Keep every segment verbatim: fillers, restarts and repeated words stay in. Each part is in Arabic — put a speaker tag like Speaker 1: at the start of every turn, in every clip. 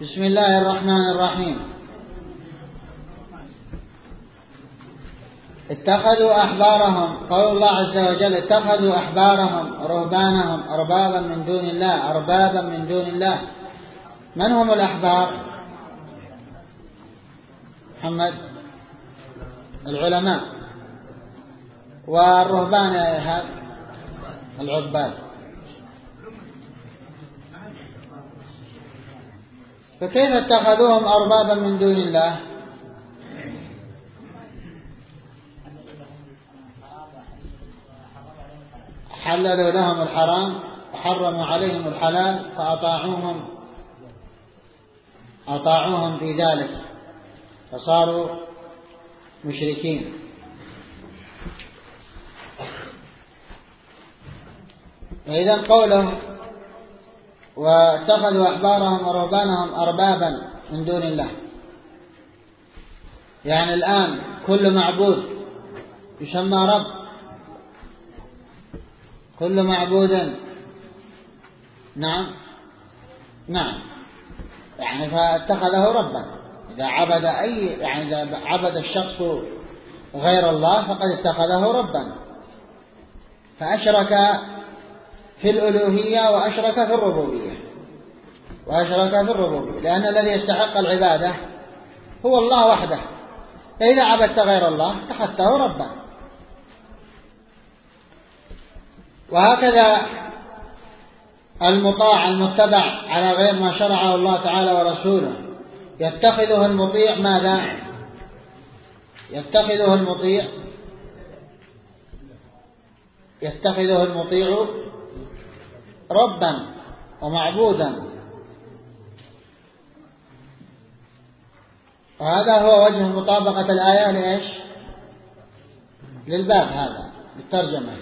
Speaker 1: بسم الله الرحمن الرحيم. اتخذوا أحبارهم، قول الله عز وجل: اتخذوا أحبارهم رهبانهم أربابا من دون الله أربابا من دون الله. من هم الأحبار؟ محمد؟ العلماء. والرهبان العباد. فكيف اتخذوهم أربابا من دون الله؟ حللوا لهم الحرام وحرموا عليهم الحلال فأطاعوهم أطاعوهم في ذلك فصاروا مشركين. إذن قوله واتخذوا أحبارهم ورهبانهم أربابا من دون الله، يعني الآن كل معبود يسمى رب، كل معبود نعم نعم يعني فاتخذه ربا. إذا عبد أي يعني إذا عبد الشخص غير الله فقد اتخذه ربا، فأشرك في الألوهية وأشرك في الربوبية وأشرك في الربوبية لأن الذي يستحق العبادة هو الله وحده، فإذا عبدت غير الله اتخذته ربا. وهكذا المطاع المتبع على غير ما شرعه الله تعالى ورسوله يتخذه المطيع ماذا؟ يتخذه المطيع يتخذه المطيع ربا ومعبودا. وهذا هو وجه مطابقة الآية لإيش؟ للباب هذا بالترجمة.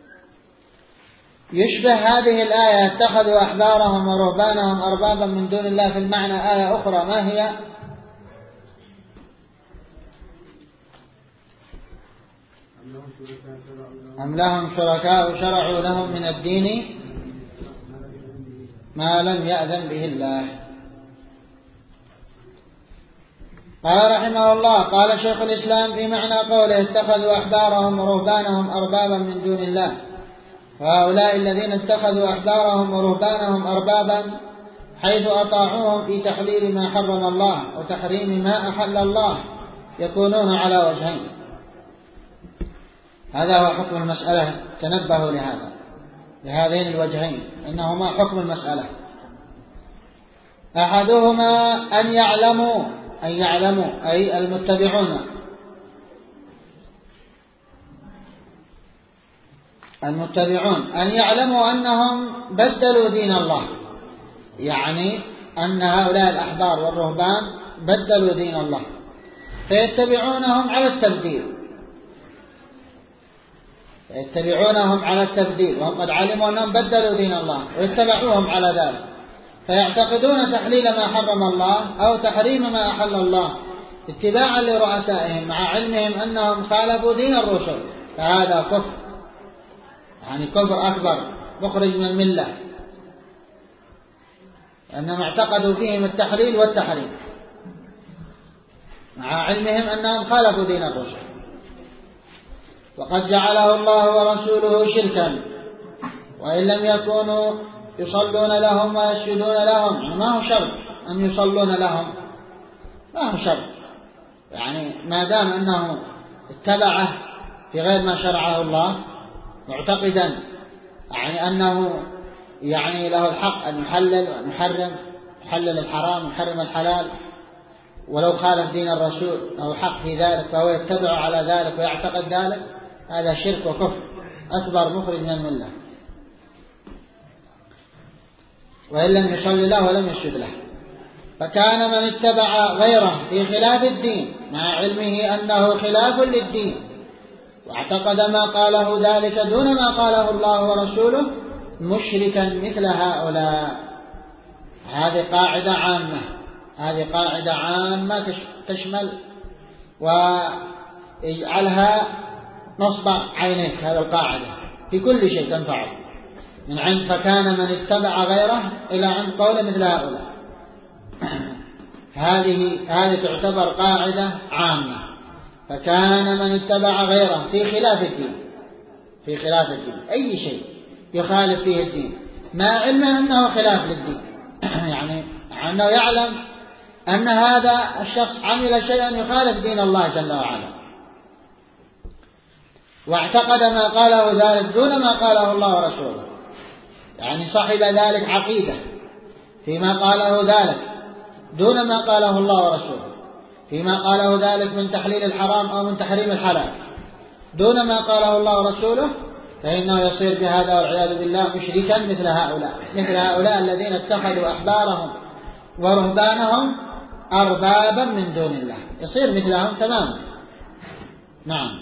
Speaker 1: يشبه هذه الآية اتخذوا أحبارهم ورهبانهم أربابا من دون الله في المعنى آية أخرى، ما هي؟ أم لهم شركاء شرعوا لهم من الدين ما لم يأذن به الله. قال رحمه الله: قال شيخ الإسلام في معنى قوله اتخذوا أحبارهم ورهبانهم أربابا من دون الله: وهؤلاء الذين اتخذوا أحبارهم ورهبانهم أربابا حيث أطاعوهم في تحليل ما حرم الله وتحريم ما أحل الله يكونون على وجهين. هذا هو حكم المسألة، تنبهوا لهذا لهذين الوجهين إنهما حكم المسألة. أحدهما أن يعلموا أن يعلموا أي المتبعون المتبعون أن يعلموا أنهم بدلوا دين الله، يعني أن هؤلاء الأحبار والرهبان بدلوا دين الله فيتبعونهم على التبديل يتبعونهم على التبديل وهم قد علموا أنهم بدلوا دين الله ويتبعوهم على ذلك، فيعتقدون تحليل ما حرم الله أو تحريم ما أحل الله اتباعا لرؤسائهم مع علمهم أنهم خالفوا دين الرسل، فهذا كفر، يعني كفر أكبر مخرج من الملة، لأنهم اعتقدوا فيهم التحليل والتحريم مع علمهم أنهم خالفوا دين الرسل. وقد جعله الله ورسوله شركا وإن لم يكونوا يصلون لهم ويسجدون لهم، ما هو شرط أن يصلون لهم، ما هو شرط، يعني ما دام أنه اتبعه في غير ما شرعه الله معتقدا يعني أنه يعني له الحق أن يحلل وأن يحرم، يحلل الحرام ويحرم الحلال، ولو خالف دين الرسول له حق في ذلك فهو يتبع على ذلك ويعتقد ذلك، هذا شرك وكفر أكبر مخرج من الملة، وإن لم يصلي له ولم يسجد له. فكان من اتبع غيره في خلاف الدين مع علمه أنه خلاف للدين واعتقد ما قاله ذلك دون ما قاله الله ورسوله مشركا مثل هؤلاء. هذه قاعدة عامة هذه قاعدة عامة تشمل واجعلها نصب عينيك، هذا القاعدة في كل شيء تنفعه، من عند فكان من اتبع غيره إلى عند قول مثل هؤلاء. هذه هذه تعتبر قاعدة عامة. فكان من اتبع غيره في خلاف الدين في خلاف الدين أي شيء يخالف فيه الدين مع علم أنه خلاف للدين يعني أنه يعلم أن هذا الشخص عمل شيئا يخالف دين الله جل وعلا، واعتقد ما قاله ذلك دون ما قاله الله ورسوله، يعني صاحب ذلك عقيدة فيما قاله ذلك دون ما قاله الله ورسوله، فيما قاله ذلك من تحليل الحرام أو من تحريم الحلال دون ما قاله الله ورسوله، فإنه يصير بهذا والعياذ بالله مشركا مثل هؤلاء مثل هؤلاء الذين اتخذوا أحبارهم ورهبانهم أربابا من دون الله، يصير مثلهم تماما. نعم.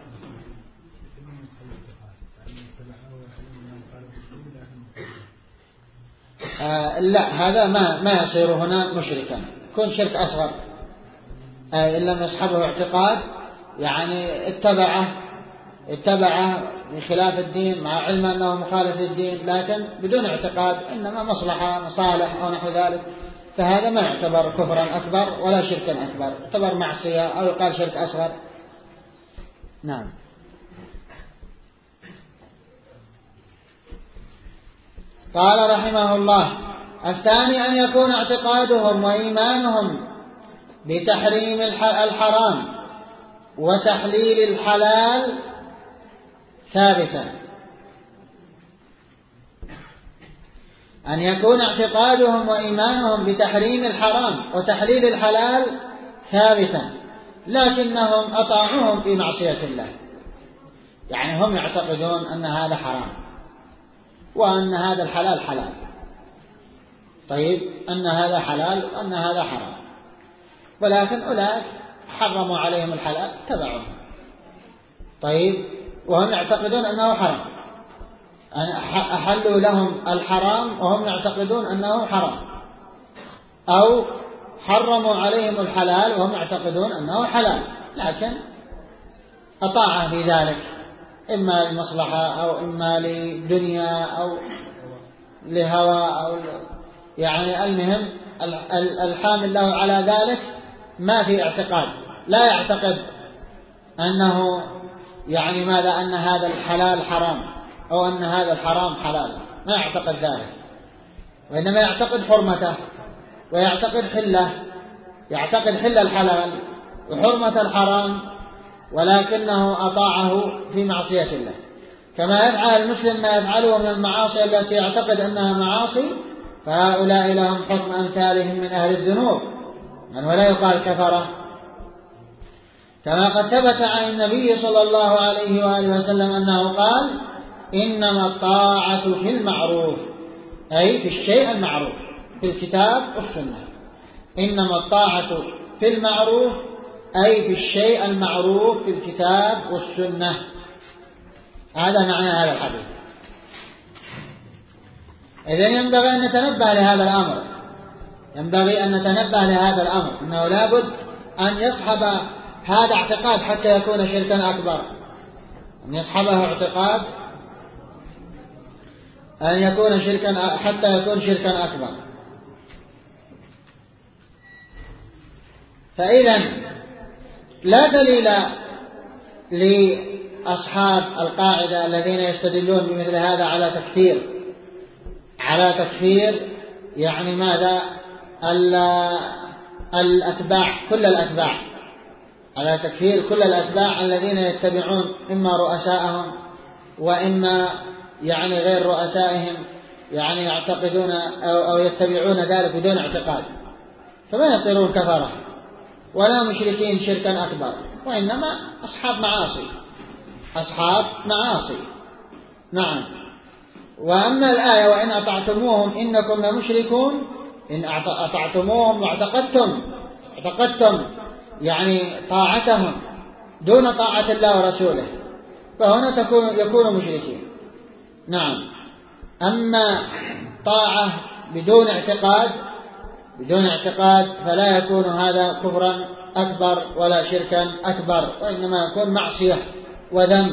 Speaker 1: آه لا، هذا ما ما يصير هنا مشركا، يكون شرك أصغر آه إن لم يصحبه اعتقاد، يعني اتبعه اتبعه من خلاف الدين مع علم أنه مخالف للدين لكن بدون اعتقاد، إنما مصلحة مصالح أو نحو ذلك، فهذا ما يعتبر كفرا أكبر ولا شركا أكبر، يعتبر معصية أو يقال شرك أصغر. نعم. قال رحمه الله: الثاني أن يكون اعتقادهم وإيمانهم بتحريم الحرام وتحليل الحلال ثابتا. أن يكون اعتقادهم وإيمانهم بتحريم الحرام وتحليل الحلال ثابتا، لكنهم أطاعوهم في معصية الله، يعني هم يعتقدون أن هذا حرام وأن هذا الحلال حلال، طيب أن هذا حلال وأن هذا حرام، ولكن أولئك حرموا عليهم الحلال تبعهم، طيب وهم يعتقدون أنه حرام، أحلوا لهم الحرام وهم يعتقدون أنه حرام، أو حرموا عليهم الحلال وهم يعتقدون أنه حلال، لكن أطاعه في ذلك إما لمصلحة أو إما لدنيا أو لهوى أو يعني المهم الحامل له على ذلك ما في اعتقاد، لا يعتقد أنه يعني ماذا أن هذا الحلال حرام أو أن هذا الحرام حلال، ما يعتقد ذلك، وإنما يعتقد حرمته ويعتقد حله، يعتقد حل الحلال وحرمة الحرام، ولكنه أطاعه في معصية الله، كما يفعل المسلم ما يفعله من المعاصي التي يعتقد أنها معاصي، فهؤلاء لهم حكم أمثالهم من أهل الذنوب من ولا يقال كفرة، كما قد ثبت عن النبي صلى الله عليه وآله وسلم أنه قال: إنما الطاعة في المعروف، أي في الشيء المعروف في الكتاب والسنة، إنما الطاعة في المعروف أي في الشيء المعروف في الكتاب والسنة، هذا معنى هذا الحديث. إذن ينبغي أن نتنبه لهذا الأمر، ينبغي أن نتنبه لهذا الأمر أنه لابد أن يصحب هذا اعتقاد حتى يكون شركا أكبر، أن يصحبه اعتقاد أن يكون شركا حتى يكون شركا أكبر. فإذا لا دليل لأصحاب القاعدة الذين يستدلون بمثل هذا على تكفير على تكفير يعني ماذا الأتباع كل الأتباع على تكفير كل الأتباع الذين يتبعون إما رؤساءهم وإما يعني غير رؤسائهم، يعني يعتقدون أو يتبعون ذلك بدون اعتقاد، فما يصيرون كفرة ولا مشركين شركا أكبر، وإنما أصحاب معاصي أصحاب معاصي. نعم. وأما الآية: وإن أطعتموهم إنكم لمشركون، إن أطعتموهم واعتقدتم اعتقدتم يعني طاعتهم دون طاعة الله ورسوله، فهنا تكون يكون مشركين. نعم. أما طاعة بدون اعتقاد بدون اعتقاد فلا يكون هذا كفرا أكبر ولا شركا أكبر، وإنما يكون معصية وذنب.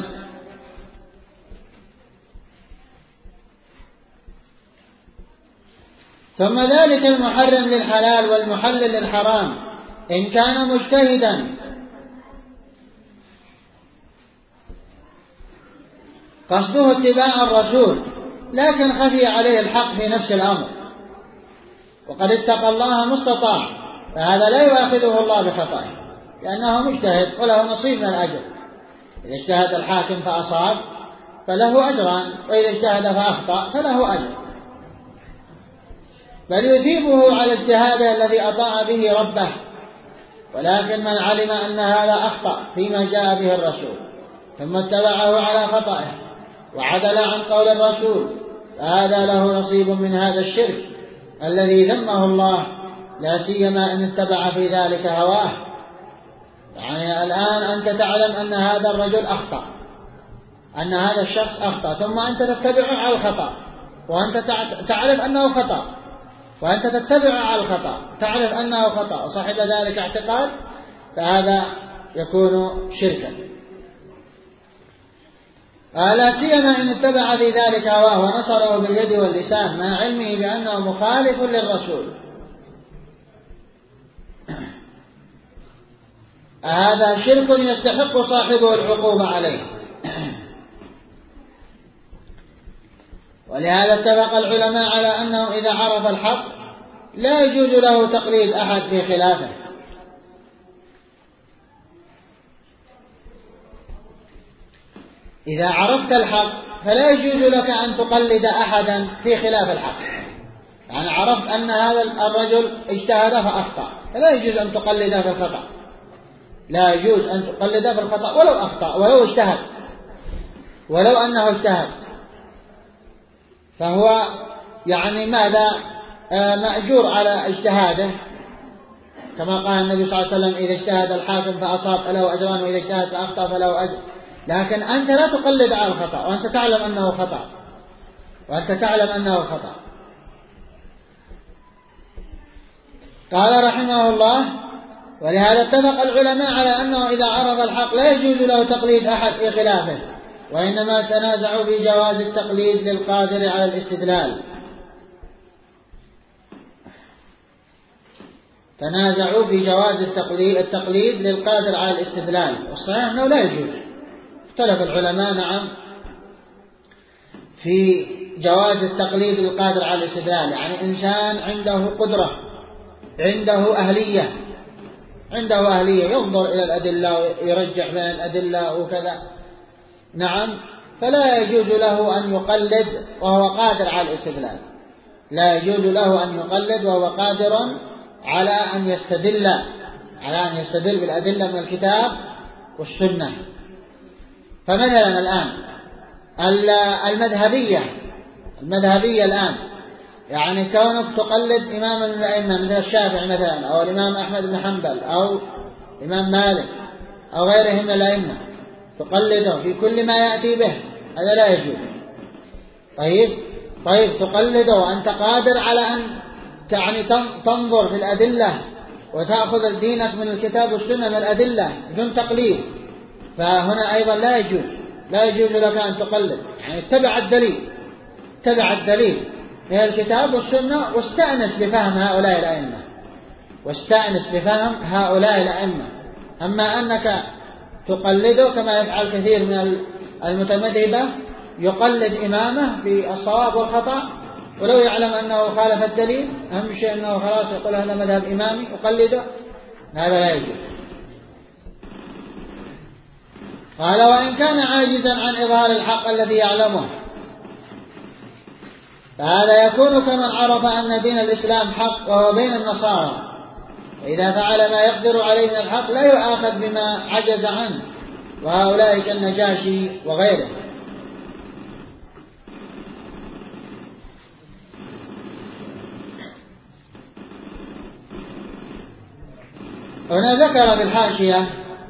Speaker 1: ثم ذلك المحرم للحلال والمحلل للحرام إن كان مجتهدا قصده اتباع الرسول لكن خفي عليه الحق في نفس الأمر وقد اتقى الله ما استطاع، فهذا لا يؤاخذه الله بخطئه لأنه مجتهد وله نصيب من الأجر. إذا اجتهد الحاكم فأصاب فله أجران، وإذا اجتهد فأخطأ فله أجر، بل يثيبه على اجتهاده الذي أطاع به ربه. ولكن من علم أن هذا أخطأ فيما جاء به الرسول ثم اتبعه على خطئه وعدل عن قول الرسول فهذا له نصيب من هذا الشرك الذي ذمه الله، لا سيما إن اتبع في ذلك هواه. يعني الآن أنت تعلم أن هذا الرجل أخطأ، أن هذا الشخص أخطأ، ثم أنت تتبعه على الخطأ وأنت تعرف أنه خطأ، وأنت تتبع على الخطأ تعرف أنه خطأ وصاحب ذلك اعتقاد، فهذا يكون شركا. لا سيما إن اتبع في ذلك هواه ونصره باليد واللسان مع علمه بأنه مخالف للرسول، هذا شرك يستحق صاحبه العقوبة عليه. ولهذا اتفق العلماء على أنه إذا عرف الحق لا يجوز له تقليد أحد في خلافه، إذا عرفت الحق فلا يجوز لك أن تقلد أحدا في خلاف الحق. يعني عرفت أن هذا الرجل اجتهد فأخطأ فلا يجوز أن تقلده في الخطأ، لا يجوز أن تقلده في الخطأ ولو أخطأ ولو اجتهد، ولو أنه اجتهد فهو يعني ماذا مأجور على اجتهاده، كما قال النبي صلى الله عليه وسلم إذا اجتهد الحاكم فأصاب فله أجران وإذا اجتهد فأخطأ فله أجر. لكن أنت لا تقلد على الخطأ وأنت تعلم أنه خطأ، وأنت تعلم أنه خطأ. قال رحمه الله: ولهذا اتفق العلماء على أنه إذا عرف الحق لا يجوز له تقليد أحد في خلافه، وإنما تنازعوا في جواز التقليد للقادر على الاستدلال. تنازعوا في جواز التقليد, التقليد للقادر على الاستدلال، والصحيح أنه لا يجوز. اختلف العلماء نعم في جواز التقليد للقادر على الاستدلال، يعني إنسان عنده قدرة، عنده أهلية عنده أهلية ينظر إلى الأدلة ويرجح بين الأدلة وكذا، نعم، فلا يجوز له أن يقلد وهو قادر على الاستدلال، لا يجوز له أن يقلد وهو قادر على أن يستدل على أن يستدل بالأدلة من الكتاب والسنة. فمثلا الآن المذهبية المذهبية الآن يعني كونك تقلد إماما من الأئمة مثل الشافعي مثلا أو الإمام أحمد بن حنبل أو الإمام مالك أو غيرهم من الأئمة، تقلده في كل ما يأتي به، هذا لا يجوز. طيب طيب تقلده وأنت قادر على أن يعني تنظر في الأدلة وتأخذ دينك من الكتاب والسنة من الأدلة بدون تقليد، فهنا أيضا لا يجوز لا يجوز لك أن تقلد، يعني اتبع الدليل اتبع الدليل من الكتاب والسنة واستأنس بفهم هؤلاء الأئمة واستأنس بفهم هؤلاء الأئمة. أما أنك تقلده كما يفعل كثير من المتمذهبة، يقلد إمامه في الصواب والخطأ ولو يعلم أنه خالف الدليل، أهم شيء أنه خلاص يقول هذا مذهب إمامي أقلده، هذا لا يجوز. قال: وإن كان عاجزا عن إظهار الحق الذي يعلمه فهذا يكون كمن عرف أن دين الإسلام حق وهو بين النصارى، وإذا فعل ما يقدر عليه من الحق لا يؤاخذ بما عجز عنه، وهؤلاء كالنجاشي وغيره. هنا ذكر بالحاشية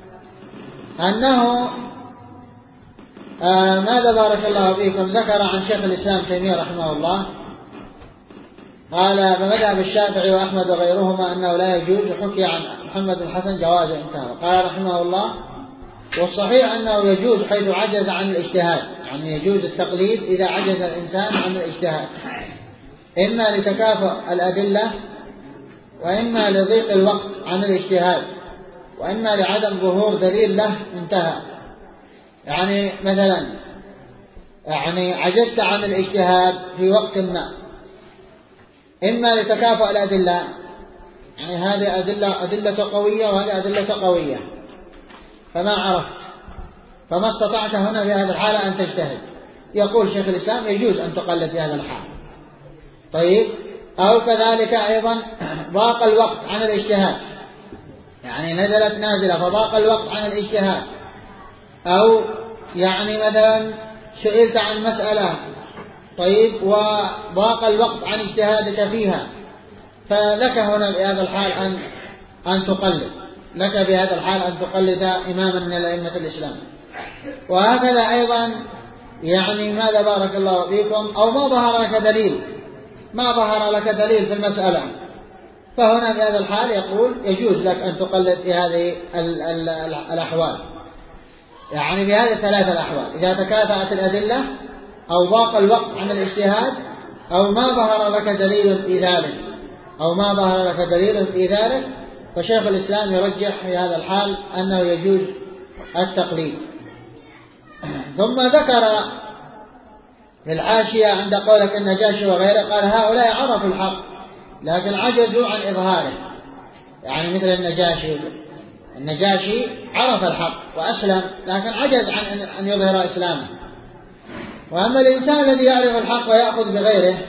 Speaker 1: أنه آه ماذا بارك الله فيكم، ذكر عن شيخ الإسلام تيمية رحمه الله قال: بمذهب الشافعي وأحمد وغيرهما أنه لا يجوز، وحكي عن محمد بن حسن جوازه، انتهى. قال رحمه الله: والصحيح أنه يجوز حيث عجز عن الاجتهاد، يعني يجوز التقليد إذا عجز الإنسان عن الاجتهاد. إما لتكافؤ الأدلة، وإما لضيق الوقت عن الاجتهاد، وإما لعدم ظهور دليل له انتهى. يعني مثلا يعني عجزت عن الاجتهاد في وقت ما، إما لتكافؤ الأدلة، يعني هذه أدلة أدلة قوية وهذه أدلة قوية فما عرفت، فما استطعت هنا في هذه الحالة أن تجتهد. يقول شيخ الإسلام يجوز أن تقلد في هذا الحال. طيب، أو كذلك أيضا ضاق الوقت عن الاجتهاد، يعني نزلت نازلة فضاق الوقت عن الاجتهاد، أو يعني مثلا سئلت عن مسألة طيب وضاق الوقت عن اجتهادك فيها، فلك هنا بهذا الحال أن أن تقلد، لك بهذا الحال أن تقلد إماما من الأئمة الإسلام. وهكذا أيضا يعني ماذا بارك الله فيكم، أو ما ظهر لك دليل، ما ظهر لك دليل في المسألة، فهنا في هذا الحال يقول يجوز لك أن تقلد في هذه الأحوال، يعني في هذه الثلاثة الأحوال: إذا تكافأت الأدلة، أو ضاق الوقت عن الاجتهاد، أو ما ظهر لك دليل في ذلك أو ما ظهر لك دليل في ذلك فشيخ الإسلام يرجح في هذا الحال أنه يجوز التقليد. ثم ذكر في الحاشية عند قولك النجاشي وغيره، قال هؤلاء عرفوا الحق لكن عجزوا عن إظهاره، يعني مثل النجاشي النجاشي عرف الحق وأسلم لكن عجز عن أن يظهر إسلامه. وأما الإنسان الذي يعرف الحق ويأخذ بغيره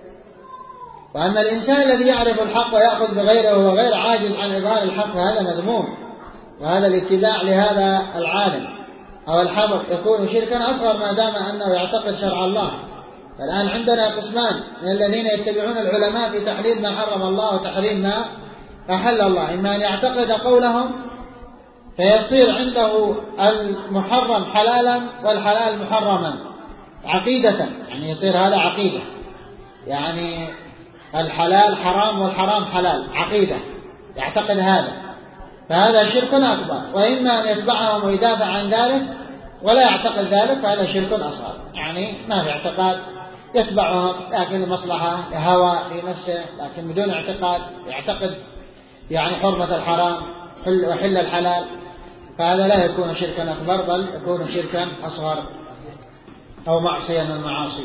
Speaker 1: وأما الإنسان الذي يعرف الحق ويأخذ بغيره وهو غير عاجز عن إظهار الحق فهذا مذموم، وهذا الاتباع لهذا العالم أو الحبر يكون شركا أصغر ما دام أنه يعتقد شرع الله. فالآن عندنا قسمان من الذين يتبعون العلماء في تحليل ما حرم الله وتحريم ما أحل الله: إما أن يعتقد قولهم فيصير عنده المحرم حلالا والحلال محرما عقيدة، يعني يصير هذا عقيدة، يعني الحلال حرام والحرام حلال عقيدة، يعتقد هذا، فهذا شرك أكبر. وإما أن يتبعهم ويدافع عن ذلك ولا يعتقد ذلك فهذا شرك أصغر، يعني ما في اعتقاد، يتبعهم لكن لمصلحة لهوى لنفسه لكن بدون اعتقاد، يعتقد يعني حرمة الحرام وحل الحلال، فهذا لا يكون شركا أكبر بل يكون شركا أصغر أو معصية من المعاصي.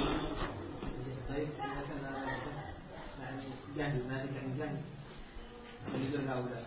Speaker 1: جهل مالك عن جهل يدل هؤلاء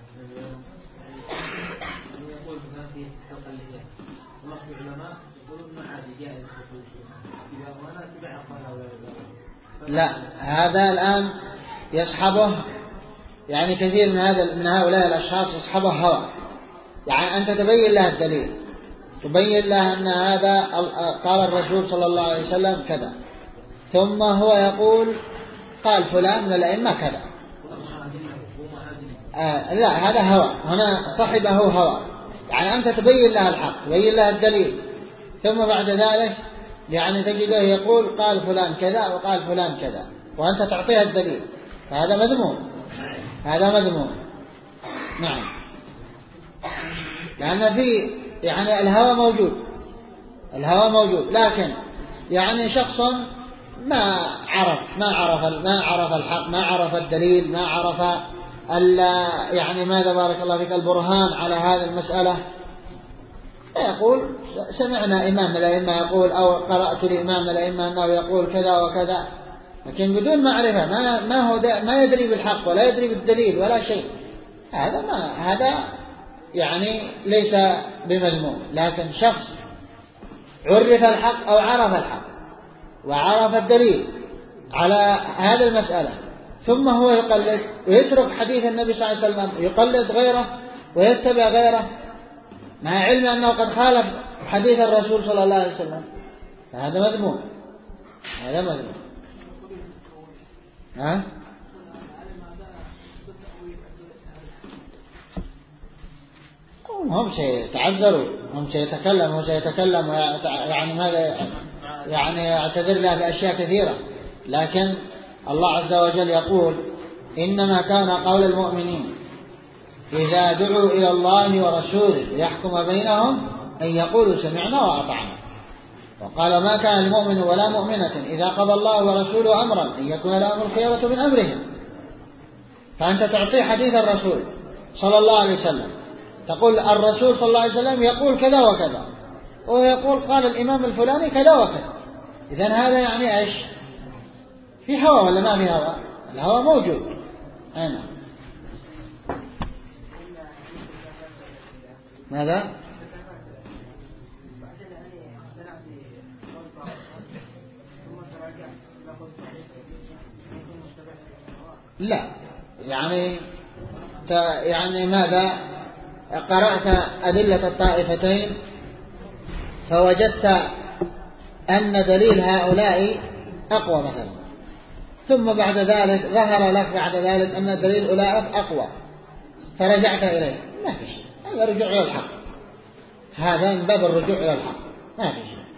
Speaker 1: يعني يقول مثلا في التقليدات الله في علماء يقولون ما عادي جائز إذا ما تبع أقوال هؤلاء. لا، هذا الآن يصحبه يعني كثير من هذا من هؤلاء الأشخاص يصحبه هوى، يعني أنت تبين له الدليل، تبين له أن هذا قال الرسول صلى الله عليه وسلم كذا، ثم هو يقول قال فلان من الأئمة كذا. آه لا، هذا هوى، هنا صاحبه هوى، يعني أنت تبين له الحق، تبين له الدليل، ثم بعد ذلك يعني تجده يقول قال فلان كذا وقال فلان كذا، وأنت تعطيه الدليل، فهذا مذموم، هذا مذموم. نعم، لأن في يعني الهوى موجود، الهوى موجود، لكن يعني شخص ما عرف ما عرف ما عرف الحق، ما عرف الدليل، ما عرف يعني ماذا بارك الله فيك البرهان على هذه المسألة، يقول سمعنا إمام من الأئمة يقول أو قرأت لإمام من الأئمة أنه يقول كذا وكذا، لكن بدون معرفة، ما ما هو ما يدري بالحق ولا يدري بالدليل ولا شيء، هذا ما هذا يعني ليس بمذموم. لكن شخص عرف الحق أو عرف الحق وعرف الدليل على هذه المسألة ثم هو يقلد ويترك حديث النبي صلى الله عليه وسلم، يقلد غيره ويتبع غيره مع علم أنه قد خالف حديث الرسول صلى الله عليه وسلم، فهذا مذموم، هذا مذموم. ها؟ هم سيتعذروا، هم سيتكلم وسيتكلم يعني ماذا يعني يعتذر له بأشياء كثيرة، لكن الله عز وجل يقول إنما كان قول المؤمنين إذا دعوا إلى الله ورسوله ليحكم بينهم أن يقولوا سمعنا وأطعنا. وقال ما كان المؤمن ولا مؤمنة إذا قضى الله ورسوله أمرا أن يكون لهم الخيرة من أمرهم. فأنت تعطيه حديث الرسول صلى الله عليه وسلم، تقول الرسول صلى الله عليه وسلم يقول كذا وكذا، ويقول قال الإمام الفلاني كذا وكذا. إذن هذا يعني إيش؟ في هوى ولا ما في هوى؟ الهوى موجود. أين ماذا؟ لا يعني يعني ماذا؟ قرأت أدلة الطائفتين فوجدت أن دليل هؤلاء أقوى مثلا، ثم بعد ذلك ظهر لك بعد ذلك أن دليل أولئك أقوى فرجعت إليه، ما في شيء، هذا رجوع إلى الحق، هذا من باب الرجوع إلى الحق، ما في شيء.